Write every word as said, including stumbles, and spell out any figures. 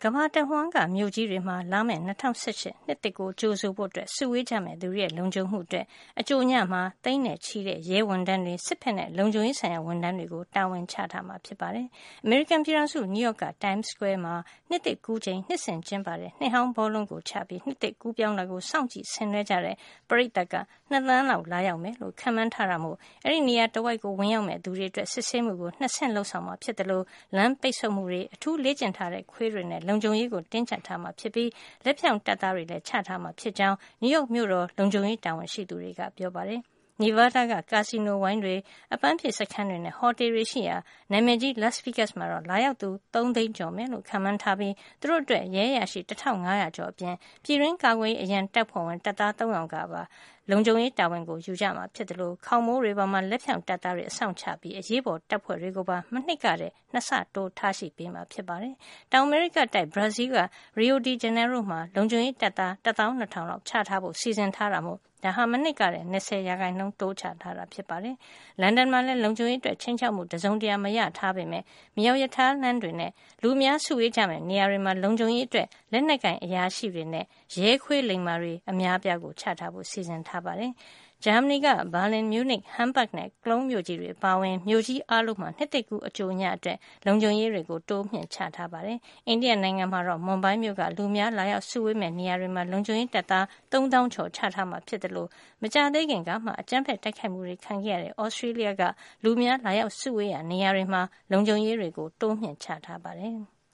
ကမ္ဘာတဝှမ်းကမြို့ကြီးတွေမှာလာမယ့်၂၀၁၈နှစ်သစ်ကိုကြိုဆိုဖို့စုဝေးကြမယ့်သူတွေရဲ့လုံခြုံမှုအတွက်အကြိုညမှာသိန်းနဲ့ချီတဲ့ရဲဝန်ထမ်းတွေစစ်ဖက်နဲ့လုံခြုံရေးဆိုင်ရာဝန်ထမ်းတွေကိုတာဝန်ချထားမှာဖြစ်ပါတယ်။အမေရိကန်ပြည်ထောင်စုနယူးယောက်က Times Square မှာနှစ်သစ်ကူးချိန်နှစ်စဉ်ကျင်းပတဲ့နှစ်ဟောင်းဘောလုံးကိုချပြီးနှစ်သစ်ကူးပြောင်းတာကိုစောင့်ကြည့်ဆင်နွှဲကြတဲ့ပရိသတ်ကနှစ်သန်းလောက်လာရောက်မယ်လို့ခန့်မှန်းထားတာမို့အဲဒီနေရာတဝိုက်ကိုဝင်ရောက်မဲ့သူတွေအတွက်စစ်ဆေးမှုကိုနှစ်ဆင့်လှုပ်ဆောင်မှာဖြစ်တယ်လို့လမ်းပိတ်ဆို့မှုတွေအထူးလေ့ကျင့်ထားတဲ့ခွေးတွေနဲ့လုံခြုံရေးကိုတင်းကျပ်ထားမှာဖြစ်ပြီးလက်ဖြောင့်တပ်သားတွေလည်းချထားမှာဖြစ်ကြောင်းနယူးယောက်မြို့တော်လုံခြုံရေးတာဝန်ရှိသူတွေကပြောပါတယ်။နီဗားဒါးကကာစီနိုဝိုင်းတွေအပန်းဖြေစခန်းတွေနဲ့ဟိုတယ်တွေရှိရာနာမည်ကြီး Las Vegas မှာတော့လာရောက်သူသုံးသိန်းကျော်မယ်လို့ခန့်မှန်းထားပြီးသူတို့အတွက်ရဲရရှိတစ်ထောင်ငါးရာကျော်အပြင်ပြည်တွင်းကာကွယ်ရေးအရန်တပ်ဖွဲ့ဝင်တပ်သားသုံးရာကပါလုံခြုံရေးတာဝန်ကိုယူကြမှာဖြစ်တယ်လို့ခေါမိုးတွေပေါ်မှာလက်ဖြောင့်တပ်သားတွေအဆောင်ချပြီးအရေးပေါ်တပ်ဖွဲ့တွေကိုပါမနှစ်ကတဲ့နှစ်ဆတိုးထားရှိပေးမှာဖြစ်ပါတယ်။တောင်အမေရိကတိုက်ဘရာဇီးကရီယိုဒီဂျနေရိုမှာလုံခြုံရေးတပ်သားတစ်သောင်းနှစ်ထောင်လောက်ချထားဖို့စီစဉ်ထားတာမို့ဒါဟာမနှစ်ကတဲ့၂၀ရာခိုင်နှုန်းတိုးချထားတာဖြစ်ပါတယ်။လန်ဒန်မှာလည်းလုံခြုံရေးအတွက်ချင်းချောက်မှုတစုံတရာမရထားပေမဲ့မြောက်ရထားလမ်းတွေနဲ့လူအများစုဝေးကြမဲ့နေရာတွေမှာလုံခြုံရေးအတွက်လက်နက်ကင်အရာရှိတွေနဲ့ရဲခွေးလိမ္မာတွေအများပြားကိုချထားဖို့စီစဉ်ထားပါတယ်။ဂျာမနီကဘာလင်၊မြူးနစ်၊ဟမ်ဘတ်နဲ့ကလုန်းမြို့ကြီးတွေအပါအဝင်မြို့ကြီးအားလုံးမှာနှစ်သစ်ကူးအကြိုညအတွက်လုံခြုံရေးတွေကိုတိုးမြှင့်ချထားပါတယ်။အိန္ဒိယနိုင်ငံမှာတော့မွန်ဘိုင်းမြို့ကလူများလာရောက်စုဝေးမဲ့နေရာတွေမှာလုံခြုံရေးတပ်သားသုံးသောင်းကျော်ချထားမှာဖြစ်တယ်လို့မကြာသေးခင်ကမှအကြမ်းဖက်တိုက်ခိုက်မှုတွေခံခဲ့ရတဲ့ဩစတြေးလျကလူများလာရောက်စုဝေးရာနေရာတွေမှာလုံခြုံရေးတွေကိုတိုးမြှင့်ချထားပါတယ်။